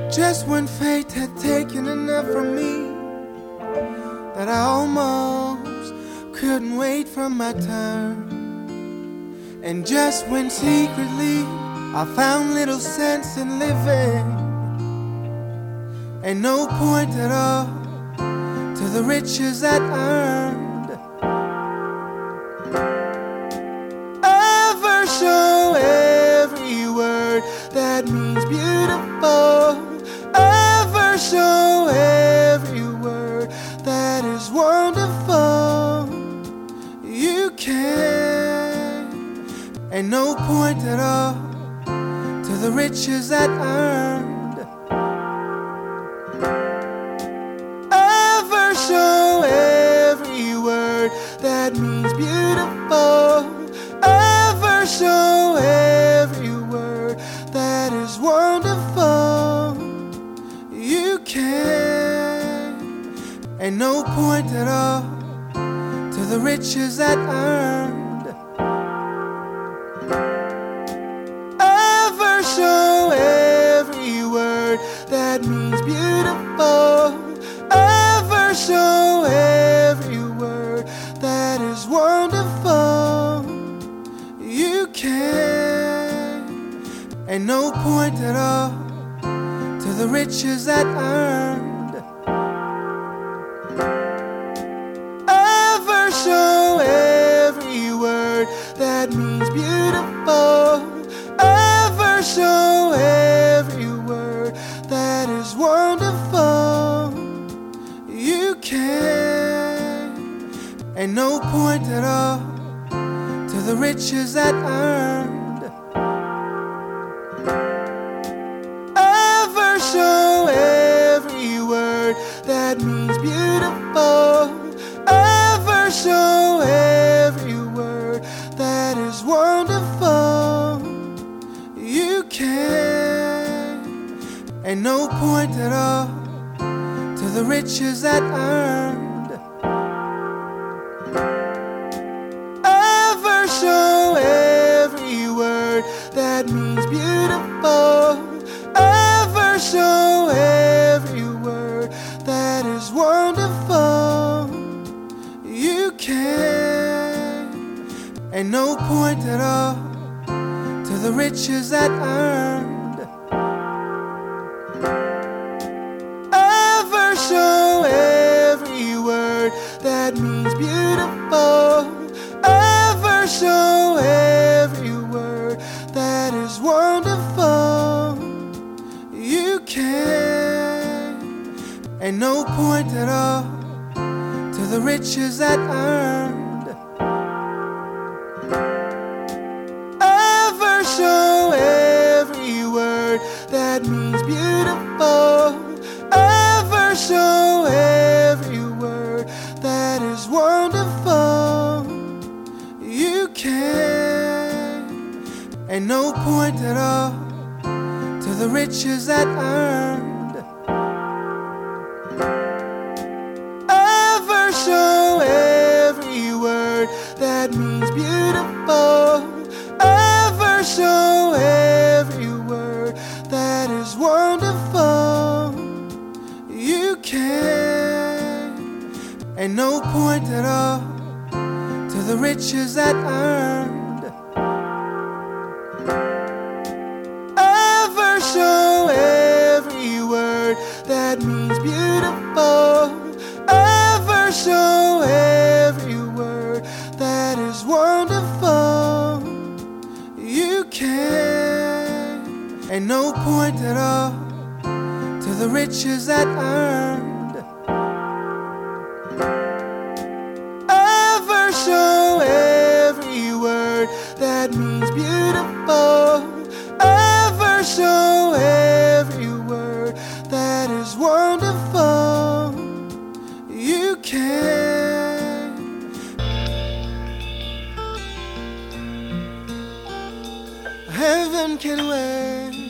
Just when fate had taken enough from me that I almost couldn't wait for my turn. And just when secretly I found little sense in living and no point at all to the riches I'd earned. Ever show every word that means beautiful. Ever show every word that is wonderful. You can, and no point at all to the riches I'd earned. Ever show every word that means beautiful. Ever show every word that is wonderful. You can, and no point at all to the riches I'd earned. Ever show every word that means beautiful. Ever show every word that is wonderful. You can, and no point at all to the riches I'd earned. Ever show every word that means beautiful. Ever show every word that is wonderful. You can, and no point at all to the riches I'd earned. Ever show every word that means beautiful. Ever show every word that is wonderful. You can, and no point at all to the riches I'd earned. Ever show every word that means beautiful. Ever show every word that is wonderful. You can, and no point at all to the riches I'd earned. Ever show every word that means beautiful. Ever show every word that is wonderful. You can, and no point at all to the riches I'd earned. Ever show every word that means beautiful. Ever show every word that is wonderful. You can, and no point at all to the riches I'd earned. Ever show every word that means beautiful. Ever show every word that is wonderful. You can, and no point at all to the riches I'd earned. Ever show every word that means beautiful. Ever show every word that is wonderful. You can, and no point at all to the riches I'd earned. Ever show every word that means beautiful. Ever show every word that is wonderful. You can. Heaven can wait.